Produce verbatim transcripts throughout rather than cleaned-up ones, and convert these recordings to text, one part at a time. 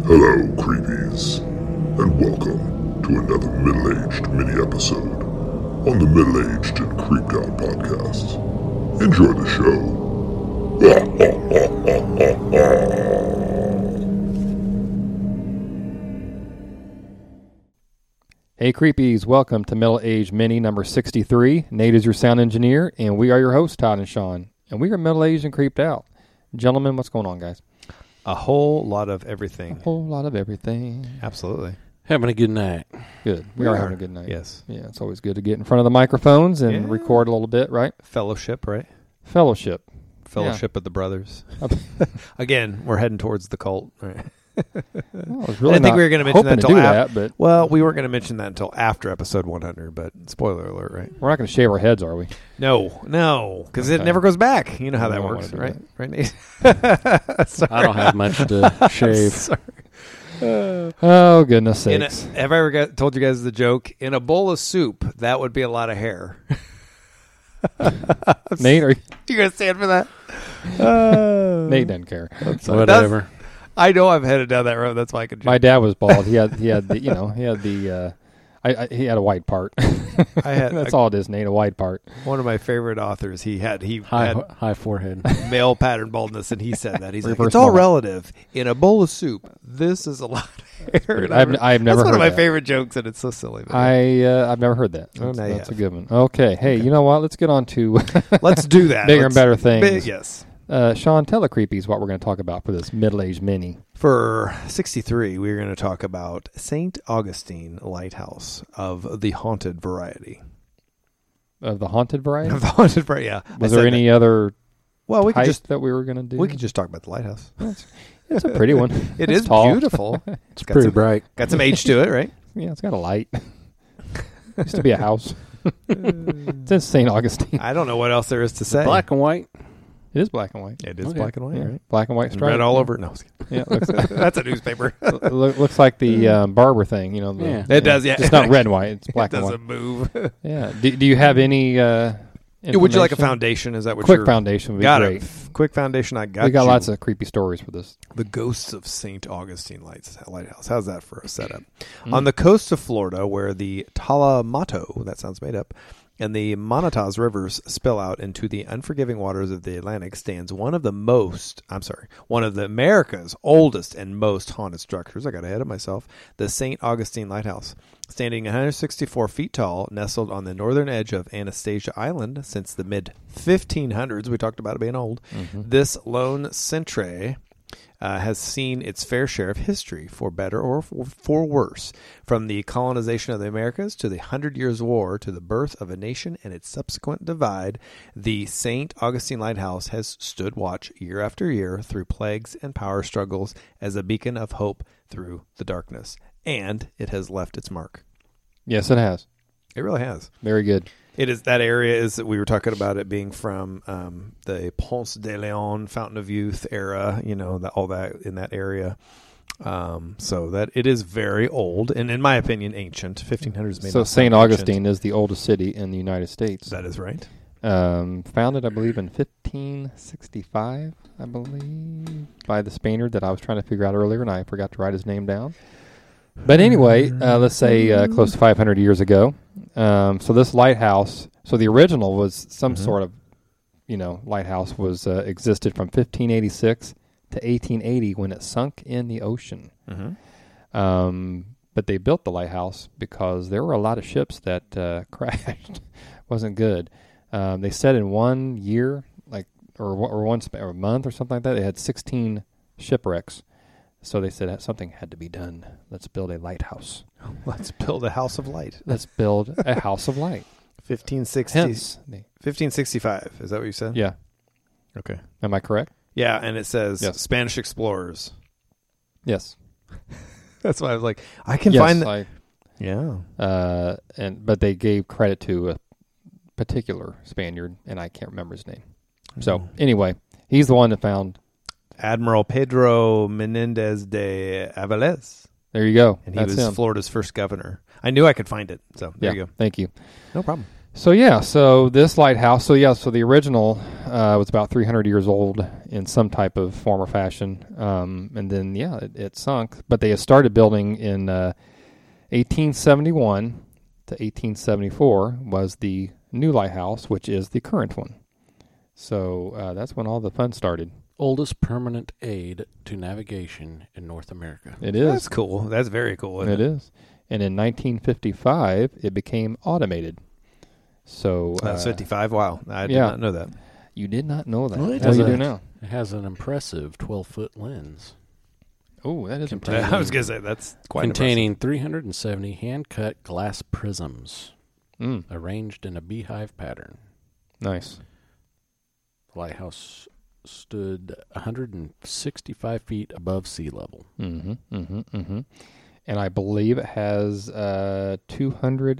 Hello, creepies, and welcome to another middle-aged mini-episode on the Middle-Aged and Creeped Out podcast. Enjoy the show. Hey creepies, welcome to Middle Age Mini number sixty-three. Nate is your sound engineer, and we are your hosts, Todd and Sean. And we are middle-aged and creeped out. Gentlemen, what's going on, guys? A whole lot of everything. A whole lot of everything. Absolutely. Having a good night. Good. We, we are, are having a good night. Yes. Yeah, it's always good to get in front of the microphones and yeah. record a little bit, right? Fellowship, right? Fellowship. Fellowship yeah. of the Brothers. Again, we're heading towards the cult, right? Well, I, was really I didn't think we were going to mention that until to after. That, but well, we weren't going to mention that until after episode one hundred, but spoiler alert, right? We're not going to shave our heads, are we? No, no, because okay. it never goes back. You know how that works, right? That. Right, Nate? I don't have much to shave. Sorry. Uh, oh, goodness sakes. A, have I ever got, told you guys the joke? In a bowl of soup, that would be a lot of hair. Nate, are you, you going to stand for that? Uh, Nate doesn't care. Whatever. That's, I know I'm headed down that road. That's why I could. My dad was bald. He had, he had the, you know, he had the, uh, I, I, he had a white part. I had. That's a, all it is, Nate. A white part. One of my favorite authors. He had he high, had high forehead, male pattern baldness, and he said that he's like, it's all relative. In a bowl of soup, this is a lot of hair. I've, I've never. That's heard one of my that. favorite jokes, and it's so silly. I uh, I've never heard that. Oh, that's now that's a good one. Okay, hey, okay. You know what? Let's get on to let's do that. Bigger let's, and better things. Big, yes. Uh, Sean, tell the creepies what we're going to talk about for this middle-aged mini. For sixty-three, we're going to talk about Saint Augustine Lighthouse of the haunted variety. Of the haunted variety? Of the haunted variety, yeah. Was there any that. other well, we type could just, that we were going to do? We could just talk about the lighthouse. It's, it's a pretty one. It it's is tall. beautiful. It's, it's pretty some, bright. Got some age to it, right? Yeah, it's got a light. Used to be a house. It's in Saint Augustine. I don't know what else there is to say. Black and white. It is black and white. It is okay. black and white, yeah. right? Black and white stripe. Red all over. No, yeah, it looks like, that's a newspaper. It looks like the um, barber thing, you know. The, yeah. It yeah. does, yeah. It's not red and white. It's black it and white. doesn't move. Yeah. Do, do you have any uh, Would you like a foundation? Is that what Quick you're... foundation would be got great. It. Quick foundation, I got We got you. lots of creepy stories for this. The Ghosts of Saint Augustine Lights, Lighthouse. How's that for a setup? Mm. On the coast of Florida, where the Talamato, that sounds made up, and the Manatas rivers spill out into the unforgiving waters of the Atlantic, stands one of the most, I'm sorry, one of the America's oldest and most haunted structures. I got ahead of myself. The Saint Augustine Lighthouse. Standing one hundred sixty-four feet tall, nestled on the northern edge of Anastasia Island since the mid fifteen hundreds, we talked about it being old, mm-hmm. This lone centre Uh, has seen its fair share of history, for better or for, for worse, from the colonization of the Americas to the Hundred Years' War to the birth of a nation and its subsequent divide. The Saint Augustine Lighthouse has stood watch year after year through plagues and power struggles as a beacon of hope through the darkness, and it has left its mark. Yes, it has. It really has. Very good. It is that area is we were talking about it being from um, the Ponce de Leon, Fountain of Youth era, you know, the, all that in that area. Um, so that it is very old and, in my opinion, ancient. fifteen hundreds. May so not Saint sound Augustine ancient. is the oldest city in the United States. That is right. Um, founded, I believe, in fifteen sixty-five. I believe by the Spaniard that I was trying to figure out earlier, and I forgot to write his name down. But anyway, uh, let's say uh, close to five hundred years ago. Um, so this lighthouse, so the original was some mm-hmm. sort of, you know, lighthouse was uh, existed from fifteen eighty-six to eighteen eighty when it sunk in the ocean. Mm-hmm. Um, but they built the lighthouse because there were a lot of ships that uh, crashed. Wasn't good. Um, they said in one year, like or or one sp- or a month or something like that, they had sixteen shipwrecks. So they said something had to be done. Let's build a lighthouse. Let's build a house of light. Let's build a house of light. fifteen sixty Hence, fifteen sixty-five. Is that what you said? Yeah. Okay. Am I correct? Yeah, and it says yes. Spanish explorers. Yes. That's why I was like, I can yes, find that. I, yeah. Uh, and but they gave credit to a particular Spaniard, and I can't remember his name. So mm. anyway, he's the one that found Admiral Pedro Menendez de Avilés. There you go. And he That's was him. Florida's first governor. I knew I could find it, so there yeah, you go. Thank you. No problem. So yeah, so this lighthouse, so yeah, so the original uh, was about three hundred years old in some type of form or fashion, um, and then yeah, it, it sunk. But they had started building in uh, eighteen seventy-one to eighteen seventy-four was the new lighthouse, which is the current one. So uh, that's when all the fun started. Oldest permanent aid to navigation in North America. It is. That's cool. That's very cool. Isn't It is. And in nineteen fifty-five, it became automated. So That's uh, fifty-five. Wow, I did yeah. not know that. You did not know that. Well, it Well, has you a- do now. It has an impressive twelve-foot lens Oh, that is Containing- impressive. I was gonna say that's quite containing three hundred seventy hand-cut glass prisms Mm, arranged in a beehive pattern. nice. The lighthouse stood one hundred sixty-five feet above sea level. Mm-hmm, mm-hmm, mm-hmm. And I believe it has uh, two hundred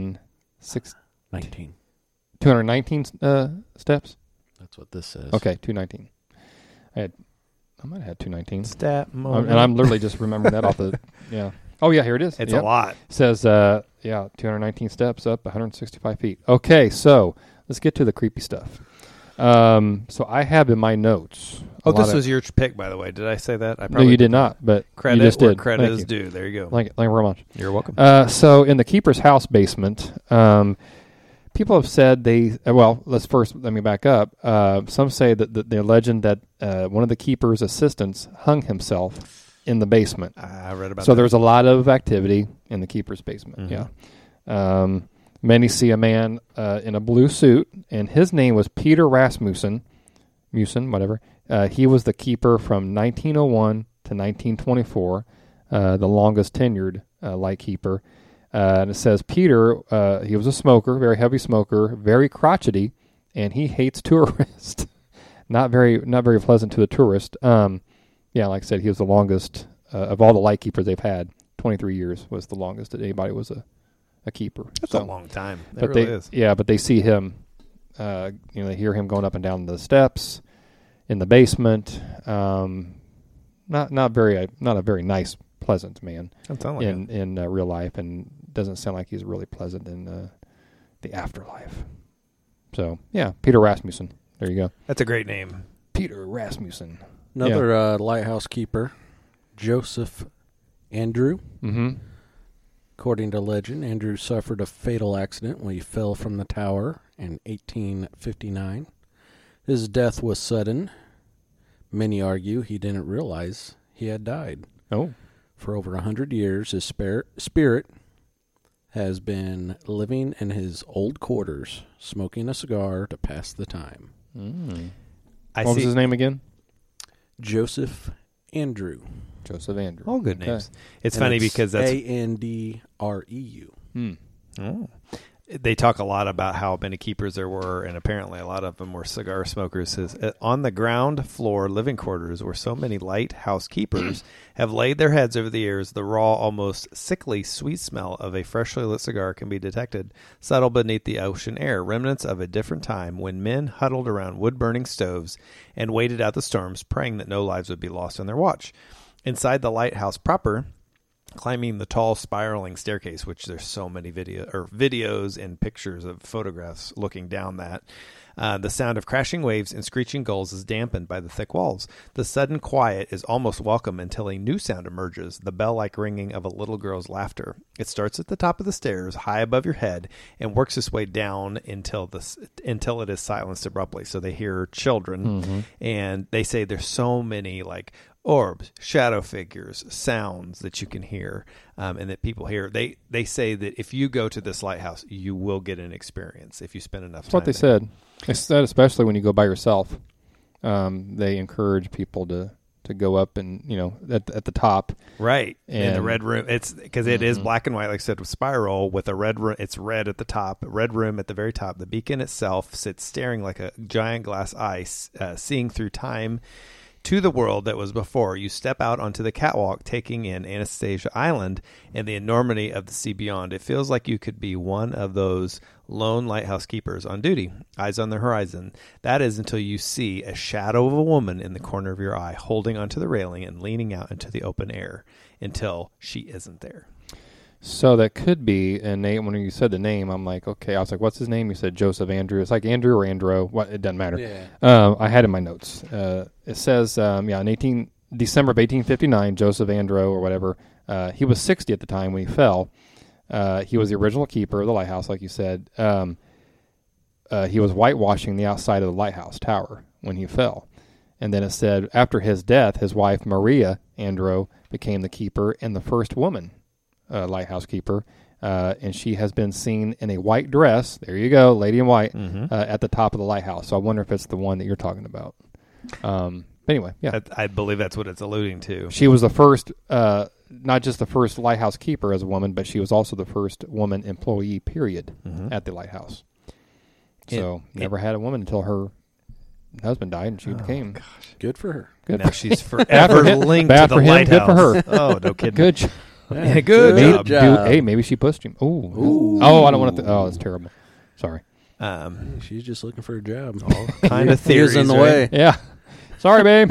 six, nineteen. two hundred nineteen uh, steps. That's what this says. Okay, two nineteen. I had, I might have had two nineteen. Stat Um, moment. and I'm literally just remembering that off the, yeah. Oh, yeah, here it is. It's Yep. a lot. Says, uh, yeah, two hundred nineteen steps up, one hundred sixty-five feet. Okay, so let's get to the creepy stuff. Um, so I have in my notes. a Oh, lot this of- was your pick, by the way. Did I say that? I No, you did not, but Credit you just where did. credit Thank is you. due. There you go. Thank you, thank you very much. You're welcome. Uh, so in the keeper's house basement, um, people have said they. uh, Well, let's first let me back up. Uh, some say that the, the legend that uh, one of the keeper's assistants hung himself in the basement. I read about So that. there's a lot of activity in the keeper's basement. Mhm. Yeah. Um, many see a man uh, in a blue suit, and his name was Peter Rasmussen. Musen, whatever. Uh, he was the keeper from nineteen oh one to nineteen twenty-four, uh, the longest tenured uh, light keeper. Uh, and it says Peter, uh, he was a smoker, very heavy smoker, very crotchety, and he hates tourists. not very, not very pleasant to the tourist. Um, yeah, like I said, he was the longest uh, of all the light keepers they've had. twenty-three years was the longest that anybody was a, a keeper. That's So- a long time. It but really they, is. yeah, but they see him. Uh, you know, they hear him going up and down the steps in the basement. Um, not not very uh, not a very nice, pleasant man That sounds like in in uh, real life, and doesn't sound like he's really pleasant in uh, the afterlife. So yeah, Peter Rasmussen. There you go, That's a great name. Peter Rasmussen. Another uh, lighthouse keeper, Joseph Andrew. Mm-hmm. According to legend, Andrew suffered a fatal accident when he fell from the tower in eighteen fifty-nine. His death was sudden. Many argue he didn't realize he had died. Oh, For over a hundred years, his spirit, spirit has been living in his old quarters, smoking a cigar to pass the time. mm. I what see. was his name again? Joseph Andrew. Joseph Andrew. All good Okay. names. It's And funny it's because that's A N D R E U. Hmm. Oh. They talk a lot about how many keepers there were, and apparently a lot of them were cigar smokers. Says, "Uh, on the ground floor living quarters where so many lighthouse keepers have laid their heads over the years, the raw, almost sickly sweet smell of a freshly lit cigar can be detected, subtle beneath the ocean air, remnants of a different time when men huddled around wood-burning stoves and waited out the storms, praying that no lives would be lost on their watch. Inside the lighthouse proper, climbing the tall spiraling staircase, which there's so many video or videos and pictures of photographs looking down that, uh, the sound of crashing waves and screeching gulls is dampened by the thick walls. The sudden quiet is almost welcome until a new sound emerges, the bell-like ringing of a little girl's laughter. It starts at the top of the stairs, high above your head, and works its way down until the until it is silenced abruptly. So they hear children, Mm-hmm. and they say there's so many like orbs, shadow figures, sounds that you can hear, um, and that people hear. They they say that if you go to this lighthouse, you will get an experience if you spend enough That's time. what they there. said. They said especially when you go by yourself. Um, they encourage people to, to go up and, you know, at the, at the top. Right. in the And- red room. It's because it is Mhm. black and white, like I said, with spiral with a red room. It's red at the top, red room at the very top. The beacon itself sits staring like a giant glass eye, uh, seeing through time to the world that was before. You step out onto the catwalk, taking in Anastasia Island and the enormity of the sea beyond. It feels like you could be one of those lone lighthouse keepers on duty, eyes on the horizon. That is until you see a shadow of a woman in the corner of your eye, holding onto the railing and leaning out into the open air until she isn't there. So that could be a name. When you said the name, I'm like, okay. I was like, what's his name? You said Joseph Andrew. It's like Andrew or Andro. What? It doesn't matter. Yeah. Um, I had in my notes. Uh, it says, um, yeah, in eighteen December of eighteen fifty-nine, Joseph Andro or whatever. Uh, he was sixty at the time when he fell. Uh, he was the original keeper of the lighthouse, like you said. Um, uh, he was whitewashing the outside of the lighthouse tower when he fell. And then it said after his death, his wife Maria Andro became the keeper and the first woman uh, lighthouse keeper. Uh, and she has been seen in a white dress. There you go, lady in white, Mm-hmm. uh, at the top of the lighthouse. So I wonder if it's the one that you're talking about. Um, but anyway, yeah. I, I believe that's what it's alluding to. She was the first, uh, not just the first lighthouse keeper as a woman, but she was also the first woman employee, period, Mhm. at the lighthouse. It- So it- never had a woman until her husband died, and she Oh, became Good for her. good. Now For, she's Bad forever for him. linked Bad to the for him, good lighthouse. for her. Oh, no kidding. good. jo- Yeah, good Maybe- job. do- hey, maybe she pushed him. Ooh. Ooh. Oh, I don't want to. Th- oh, that's terrible. Sorry. Um, She's just looking for a job. all kind of He is theories in the right? way. Yeah. Sorry, babe.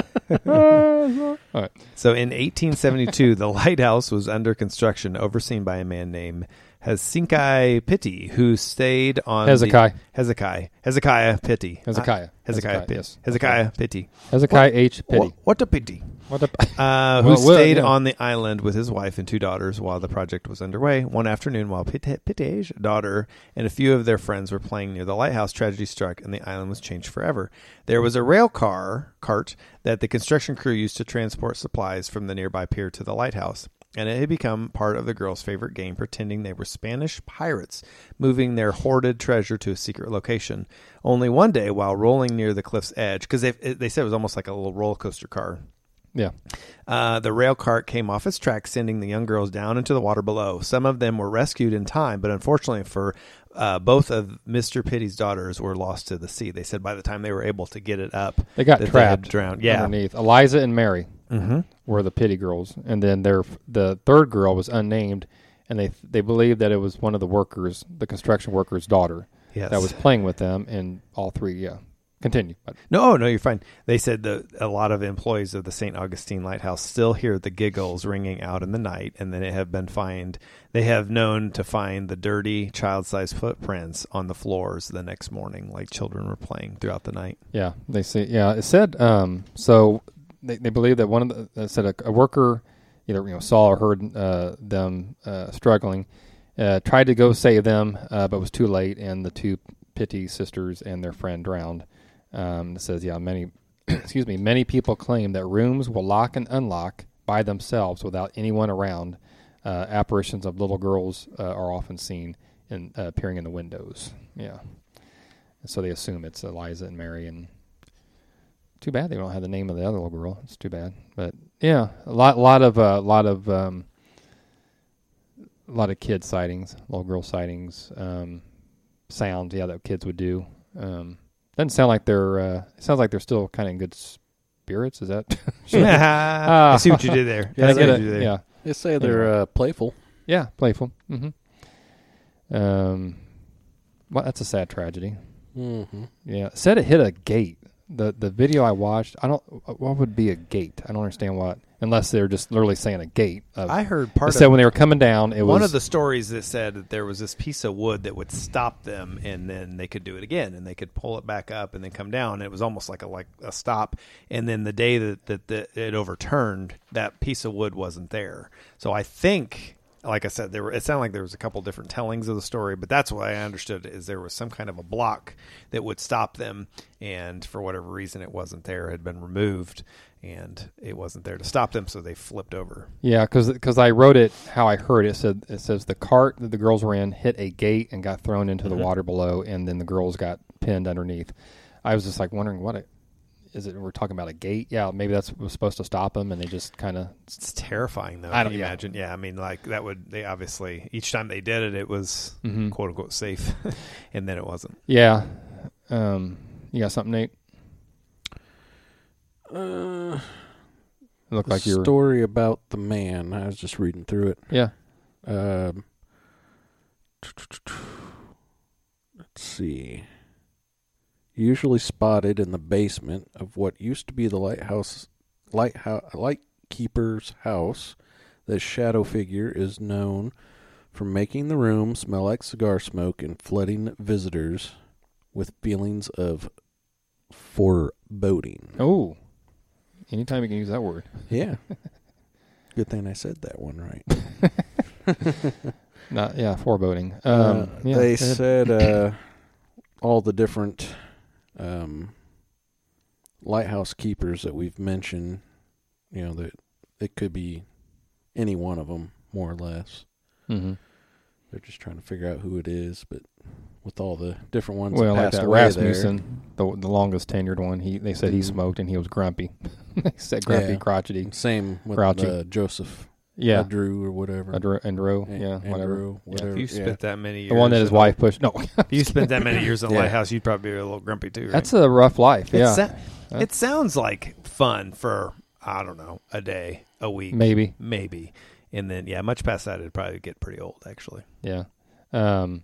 All right. So in eighteen seventy-two, the lighthouse was under construction, overseen by a man named Hezekiah Pitti, who stayed on Hezekiah. The, Hezekiah. Hezekiah Pitti. Hezekiah. Uh, Hezekiah. Pitti. yes. Hezekiah Pitti. Hezekiah H. Pitty. What, what a pity. What a Uh, who Well, well, stayed yeah. on the island with his wife and two daughters while the project was underway. One afternoon, while Pitt- Pitt's daughter and a few of their friends were playing near the lighthouse, tragedy struck and the island was changed forever. There was a rail car cart that the construction crew used to transport supplies from the nearby pier to the lighthouse, and it had become part of the girls' favorite game, pretending they were Spanish pirates moving their hoarded treasure to a secret location. Only one day, while rolling near the cliff's edge, because they, they said it was almost like a little roller coaster car, Yeah. Uh, the rail cart came off its track, sending the young girls down into the water below. Some of them were rescued in time, but unfortunately for uh, both of Mister Pitty's daughters were lost to the sea. They said by the time they were able to get it up, They got that they trapped. had drowned. Yeah. Underneath. Eliza and Mary Mm-hmm. were the Pitty girls, and then their the third girl was unnamed, and they they believed that it was one of the workers, the construction workers' daughter, Yes. that was playing with them, and all three. Yeah. Continue. No, no, you're fine. They said that a lot of employees of the Saint Augustine Lighthouse still hear the giggles ringing out in the night, and then they have been find. They have known to find the dirty, child-sized footprints on the floors the next morning, like children were playing throughout the night. Yeah, they say. Yeah, it said. Um, so they they believe that one of the it said a, a worker either you know saw or heard uh, them uh, struggling, uh, tried to go save them, uh, but was too late, and the two Pitty sisters and their friend drowned. Um, it says, yeah, many, excuse me, many people claim that rooms will lock and unlock by themselves without anyone around. Uh, apparitions of little girls uh, are often seen in uh, appearing in the windows. Yeah, and so they assume it's Eliza and Mary. And too bad they don't have the name of the other little girl. It's too bad, but yeah, a lot, lot of, uh, lot of, um, a lot of kid sightings, little girl sightings, um, sounds. Yeah, that kids would do. Um, Doesn't sound like they're. Uh, it sounds like they're still kind of in good spirits. Is that? I see what you did there. Yeah, I I see get what it. you did there. Yeah, They say they're uh, playful. yeah, playful. Mm-hmm. Um, well, that's a sad tragedy. Mm-hmm. Yeah, it said it hit a gate. The the video I watched, I don't. What would be a gate? I don't understand what, unless they're just literally saying a gate. Of, I heard it part said of when they were coming down, it one was of the stories that said that there was this piece of wood that would stop them, and then they could do it again, and they could pull it back up and then come down. It was almost like a like a stop. And then the day that that, that it overturned, that piece of wood wasn't there. So I think, like I said, there were. It sounded like there was a couple different tellings of the story, but that's what I understood is there was some kind of a block that would stop them, and for whatever reason, it wasn't there. It had been removed, and it wasn't there to stop them, so they flipped over. yeah, because I wrote it how I heard it. It said it says the cart that the girls were in hit a gate and got thrown into Mm-hmm. the water below, and then the girls got pinned underneath. I was just like wondering what it is. It we're talking about a gate? Yeah, maybe that's what was supposed to stop them, and they just kind of. It's terrifying, though. I don't- Can you yeah. imagine? Yeah, I mean, like that would they obviously each time they did it, it was Mhm. quote unquote safe, and then it wasn't. Yeah. Um, you got something, Nate? Uh, It looked the like you were. story about the man. I was just reading through it. Yeah. Um, let's see. Usually spotted in the basement of what used to be the lighthouse, lighthouse, lightkeeper's house. This shadow figure is known for making the room smell like cigar smoke and flooding visitors with feelings of foreboding. Oh, anytime you can use that word. Yeah. Good thing I said that one right. Not yeah, foreboding. Um, uh, yeah, they go ahead. said uh, all the different um, lighthouse keepers that we've mentioned, you know, that it could be any one of them, more or less. Mm-hmm. They're just trying to figure out who it is, but with all the different ones Well, that like passed that away Rasmussen, the the longest tenured one. He they said he Mhm. smoked and he was grumpy. They said grumpy, Yeah. crotchety. there. Same with Grouchy. uh, Joseph Yeah, Drew or whatever. Andrew, Andrew An- yeah, whatever. Andrew, whatever. If you yeah. spent that many years, The one that his in a- wife pushed. No, if you spent that many years in a Yeah. lighthouse, you'd probably be a little grumpy too. Right? that's a rough life. It Yeah, sa- it sounds like fun for I don't know a day, a week, maybe. maybe, and then yeah, much past that, it'd probably get pretty old actually. Yeah. Um,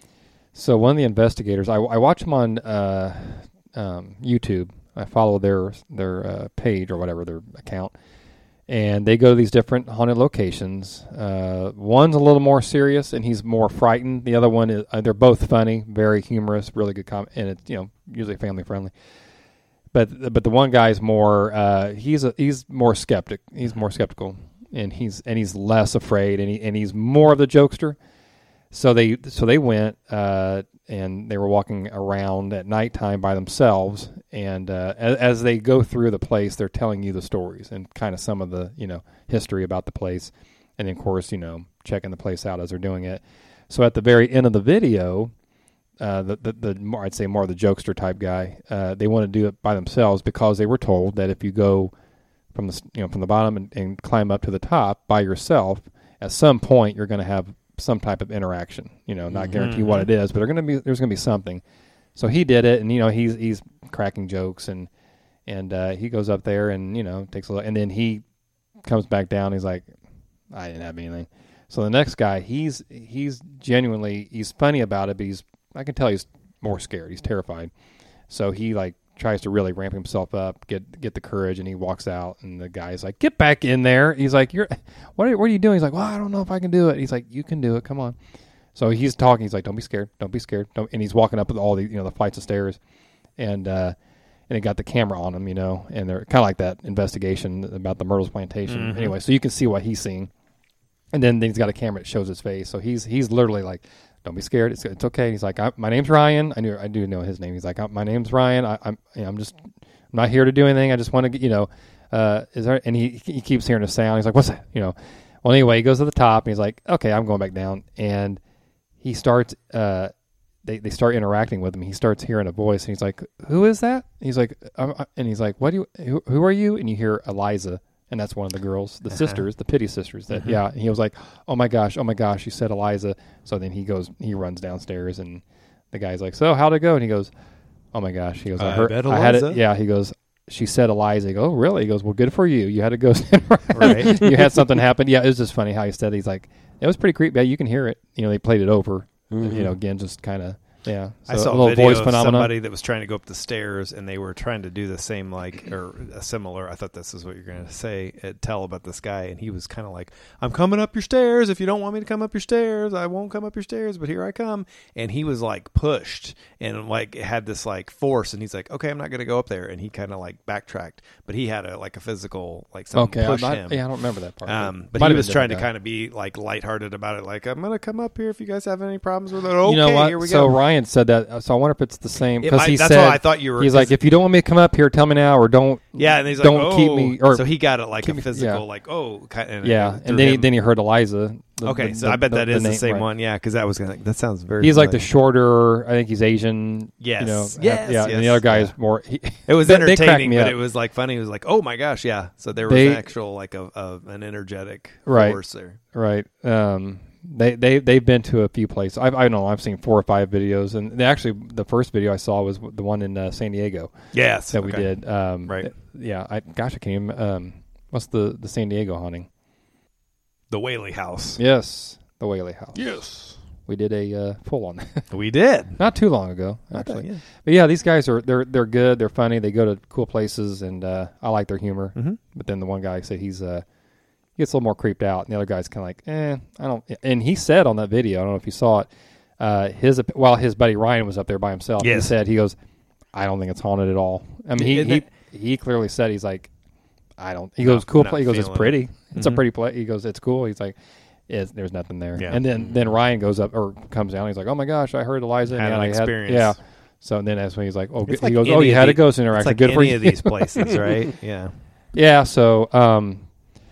so one of the investigators, I, I watch them on uh, um, YouTube. I follow their their uh, page or whatever, their account, and they go to these different haunted locations. Uh, one's a little more serious, and he's more frightened. The other one is uh, they're both funny, very humorous, really good com- and it's you know usually family friendly. But but the one guy's more uh, he's a, he's more skeptic. He's more skeptical, and he's and he's less afraid, and he and he's more of the jokester. So they so they went uh, and they were walking around at nighttime by themselves, and uh, as, as they go through the place, they're telling you the stories and kind of some of the you know history about the place, and of course you know checking the place out as they're doing it. So at the very end of the video, uh, the, the the more I'd say more of the jokester type guy, uh, they want to do it by themselves because they were told that if you go from the you know from the bottom and, and climb up to the top by yourself, at some point you're going to have some type of interaction, you know, not guarantee what it is, but they're going to be, there's going to be something. So he did it, and, you know, he's, he's cracking jokes, and, and, uh, he goes up there and, you know, takes a look, and then he comes back down. He's like, I didn't have anything. So the next guy, he's, he's genuinely, he's funny about it, but he's, I can tell he's more scared. He's terrified. So he like tries to really ramp himself up, get get the courage, and he walks out, and the guy's like, get back in there. He's like, you're, what are, what are you doing? He's like, well, I don't know if I can do it. He's like, you can do it. Come on. So he's talking. He's like, don't be scared. Don't be scared. Don't, and he's walking up with all the, you know, the flights of stairs, and, uh, and it got the camera on him, you know, and they're kind of like that investigation about the Myrtles plantation. Mm-hmm. Anyway, so you can see what he's seeing. And then he's got a camera that shows his face. So he's, he's literally like, don't be scared. It's it's okay. He's like, I, my name's Ryan. I knew I do know his name. He's like, my name's Ryan. I, I'm you know, I'm just I'm not here to do anything. I just want to get you know, uh, is there? And he he keeps hearing a sound. He's like, what's that? You know. Well, anyway, he goes to the top and he's like, okay, I'm going back down. And he starts. Uh, they they start interacting with him. He starts hearing a voice, and he's like, who is that? He's like, um, and he's like, what do you? Who, who are you? And you hear Eliza. And that's one of the girls, the Uh-huh. sisters, the pity sisters. That Mm-hmm. yeah. And he was like, "Oh my gosh, oh my gosh!" You said Eliza. So then he goes, he runs downstairs, and the guy's like, "So how'd it go?" And he goes, "Oh my gosh!" He goes, "I, I heard, bet I had it." Eliza. Yeah. He goes, "She said Eliza." He goes, "Oh really?" He goes, "Well, good for you. You had to go. Right. You had something happen." Yeah, it was just funny how he said it. He's like, "It was pretty creepy. Yeah, you can hear it." You know, they played it over. Mhm. You know, again, just kind of yeah. So I saw a a little video voice of phenomenon. somebody that was trying to go up the stairs, and they were trying to do the same, like, or a similar. I thought this is what you're going to say. Uh, tell about this guy, and he was kind of like, "I'm coming up your stairs. If you don't want me to come up your stairs, I won't come up your stairs. But here I come." And he was like pushed, and like had this like force, and he's like, "Okay, I'm not going to go up there." And he kind of like backtracked, but he had a like a physical like something Okay, I'm push not, him. yeah, I don't remember that part. Um, but Might he have was been a trying to different guy. kind of be like lighthearted about it, like, "I'm going to come up here if you guys have any problems with it." Okay, you know what? here we so go. Ryan said that. So I wonder if it's the same It because might- he that's said why I thought you were. he's like, 'cause- if you don't want me to come up here, tell me now, or don't. Yeah, and he's like, don't oh. keep me. Or so he got it like keep a me- physical, yeah. like, oh, kind of, yeah, through and then he, him. then he heard Eliza. the- okay, the- so the- I bet that is the name, same right. one. Yeah, because that was gonna. That sounds very. He's like the familiar. shorter. I think he's Asian. Yes. You know, Yes, yeah. yes, And the other guy yeah. is more. He, It was they- they cracked entertaining, me but up. it was like funny. It was like, oh my gosh, yeah. So there was They- an actual like a, a an energetic Right. force there. Right. Um. They they they've been to a few places. I've, I don't know. I've seen four or five videos, and they actually the first video I saw was the one in uh, San Diego Yes, that we okay. did. Um, Right. Yeah. I gosh, I can't even. Um. What's the the San Diego haunting? The Whaley House. Yes, the Whaley House. Yes, We did a uh, full on that we did. not too long ago, Okay, actually. yeah. But yeah, these guys are they're they're good. They're funny. They go to cool places, and uh, I like their humor. Mhm. But then the one guy said he's uh he gets a little more creeped out, and the other guy's kind of like, eh, I don't. And he said on that video, I don't know if you saw it, uh, his while his buddy Ryan was up there by himself, Yes. he said, he goes, I don't think it's haunted at all. I mean, he Isn't he, it- he clearly said, he's like, I don't. He No, goes, cool not play. He goes, it's feeling pretty. it. It's Mhm. a pretty play. He goes, it's cool. He's like, it's, there's nothing there. Yeah. And then then Ryan goes up or comes down. He's like, oh my gosh, I heard Eliza. Had and an I experience. yeah. So then that's when he's like, oh, It's good. like he goes, any oh, you of had the- a ghost It's interaction. like Good for any you. of these places, right? Yeah. Yeah, so um,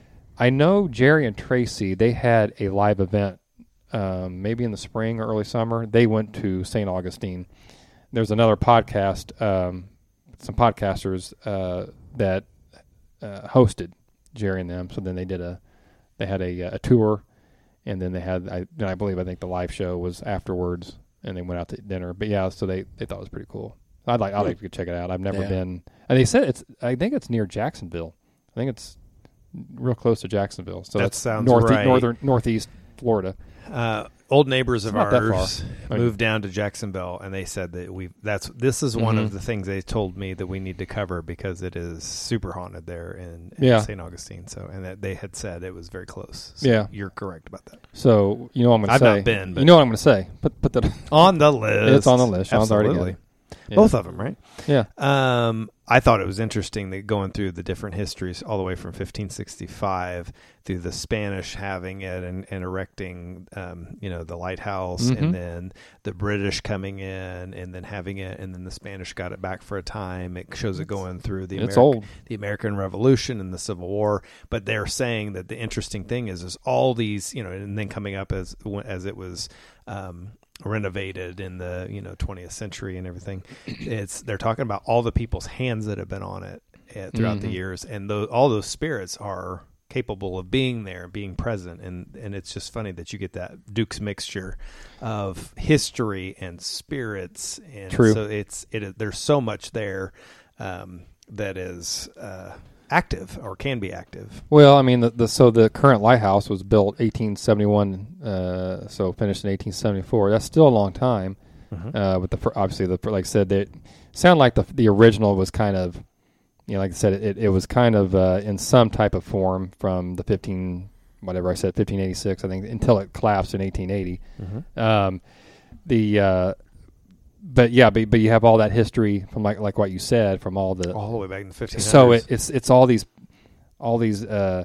I know Jerry and Tracy, they had a live event um, maybe in the spring or early summer. They went to Saint Augustine. There's another podcast, um, some podcasters uh, that uh, hosted Jerry and them. So then they did a, they had a, a tour, and then they had, I, then I believe, I think the live show was afterwards, and they went out to dinner. But yeah, so they, they thought it was pretty cool. I'd like, I'd like to check it out. I've never Yeah. been. And they said it's, I think it's near Jacksonville. I think it's real close to Jacksonville. So That that's sounds north, right. northern, northeast Florida. Uh, old neighbors of It's not that far. ours I mean- moved down to Jacksonville, and they said that we that's this is one Mhm. of the things they told me that we need to cover because it is super haunted there in, in Yeah. Saint Augustine. So, and that they had said it was very close. So Yeah. you're correct about that. So you know what I'm going to I've say. not been, but- you know what I'm going to say. Put put that. On the list, It's on the list. Sean's already got Absolutely. it. Yeah. Both of them, right? Yeah. Um, I thought it was interesting that going through the different histories all the way from fifteen sixty-five through the Spanish having it and, and erecting, um, you know, the lighthouse, Mhm. and then the British coming in and then having it, and then the Spanish got it back for a time. It shows it going through the It's Ameri- old. the American Revolution and the Civil War. But they're saying that the interesting thing is, is all these, you know, and then coming up as as it was. Um, renovated in the you know twentieth century and everything. It's they're talking about all the people's hands that have been on it uh, throughout the Mhm. years, and those, all those spirits are capable of being there, being present, and and it's just funny that you get that Duke's mixture of history and spirits, and True. so it's it there's so much there um, that is uh, active or can be active. Well, I mean, the, the so the current lighthouse was built eighteen seventy-one, uh, so finished in eighteen seventy-four. That's still a long time. Mhm. Uh, but the fir- obviously the like I said, they sound like the the original was kind of, you know, like I said, it it was kind of uh, in some type of form from the fifteen whatever I said fifteen eighty-six, I think, until it collapsed in eighteen eighty. Mhm. Um, the uh, but yeah, but, but you have all that history from like like what you said from all the all the way back in the fifteen hundreds. so it, it's it's all these all these uh,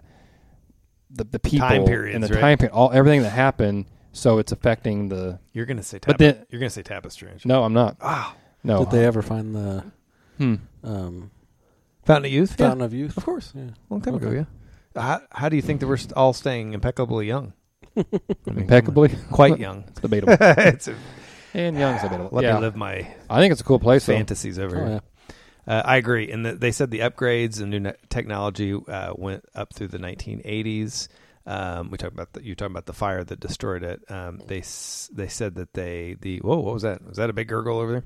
the the people Time periods, and the right? time period, all everything that happened. So it's affecting the. You're gonna say, But tap- then- you're gonna say tapestry. aren't you? No, I'm not. Ah, No. Did they ever find the Hmm. um, Fountain of Youth. Fountain of Youth? Of course. Yeah. Long time ago, Okay. yeah. How, how do you think that we're st- all staying impeccably young? I mean, Impeccably. come on. Quite young. It's debatable. it's a, And young's debatable. let yeah. me live my I think it's a cool place. though. fantasies over Oh, here. yeah. Uh, I agree. And the, they said the upgrades and new ne- technology uh, went up through the nineteen eighties. Um, we talked about the, you talking about the fire that destroyed it. Um, they s- they said that they the whoa what was that? Was that a big gurgle over there?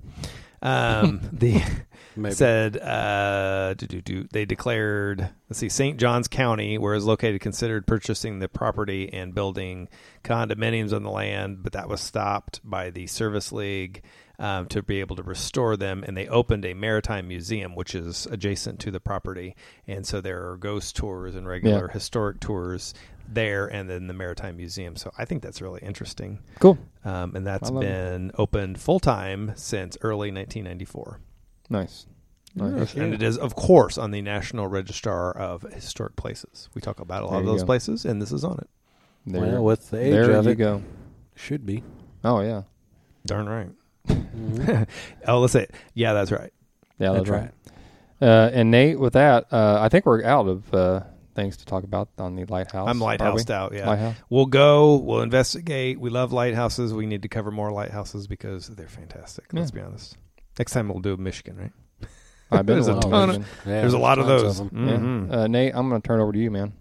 Um, the Maybe. said uh, do, do, do, they declared let's see Saint Johns County, where is located, considered purchasing the property and building condominiums on the land, but that was stopped by the Service League um, to be able to restore them, and they opened a maritime museum which is adjacent to the property, and so there are ghost tours and regular Yeah. historic tours there, and then the maritime museum. So I think that's really interesting. Cool. Um, and that's I love it. been opened full time since early nineteen ninety-four. Nice. Nice. And it is, of course, on the National Register of Historic Places. We talk about a lot There of you those go. places, and this is on it. There, Well, with the age there of you it, go. should be. Oh yeah. Darn right. Mhm. Oh, let's say, yeah, that's right. Yeah, that's, That's right. Uh, and Nate, with that, uh, I think we're out of uh, things to talk about on the lighthouse. I'm are we? lighthoused out. Yeah, Lighthouse. we'll go. We'll investigate. We love lighthouses. We need to cover more lighthouses because they're fantastic. Let's be honest. Next time we'll do Michigan, right? I've been There's to a one ton of- Michigan. Yeah, There's a lot of tons those. them. Yeah. Mhm. Uh, Nate, I'm going to turn it over to you, man.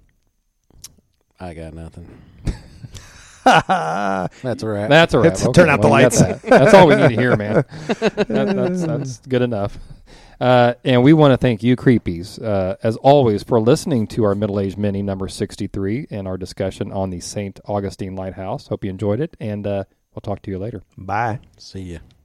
I got nothing. That's That's a wrap. That's all right. Let's turn out the you got lights. That. That's all we need to hear, man. that, that's, that's good enough. Uh, and we want to thank you, Creepies, uh, as always, for listening to our Middle-Aged Mini number sixty-three and our discussion on the Saint Augustine Lighthouse. Hope you enjoyed it, and uh, we'll talk to you later. Bye. See ya.